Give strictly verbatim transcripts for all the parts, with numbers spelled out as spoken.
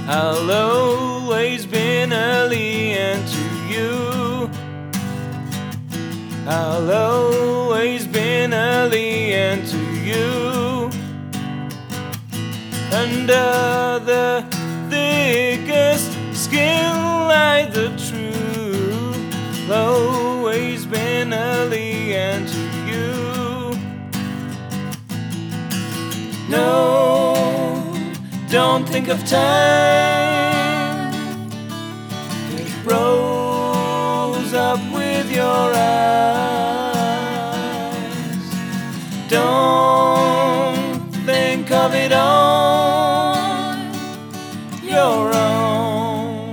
I'll always been alien to you. I'll always been alien to you. Under the thickest skin lies the truth. Always been alien to you. No, don't think of time. It rose up with your eyes. Don't think of it on your own.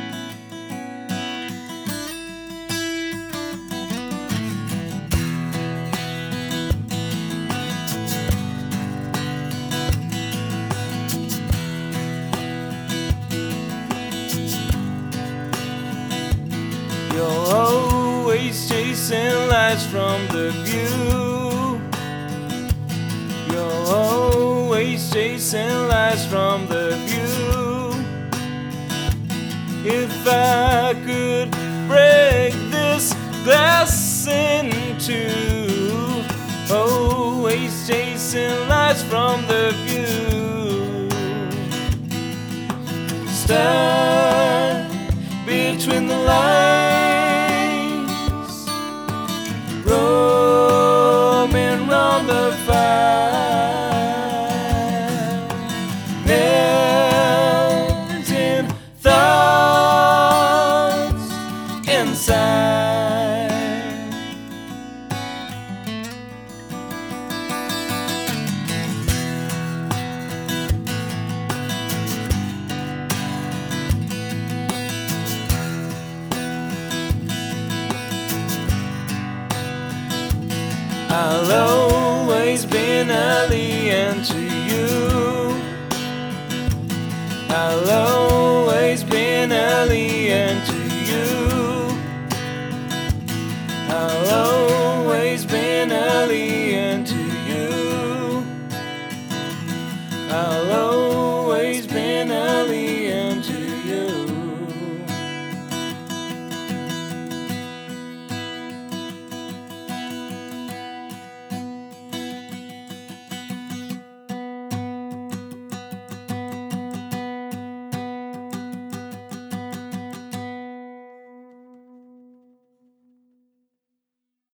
You're always chasing lights from the view. You're always chasing lights from the view. If I could break this glass in two, always chasing lights from the view. Stand between the lines, roaming round the fire, melting thoughts inside. I'll always been alien to you. I'll always been alien.